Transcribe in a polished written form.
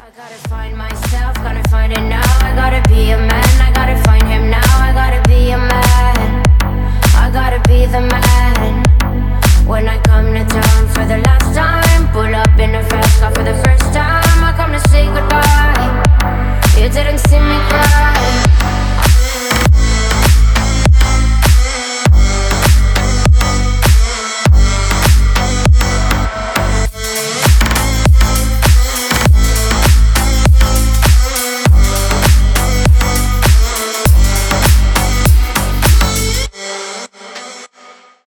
I gotta find myself, gotta find it now. I gotta be a man, I gotta find him now. I gotta be a man, I gotta be the man.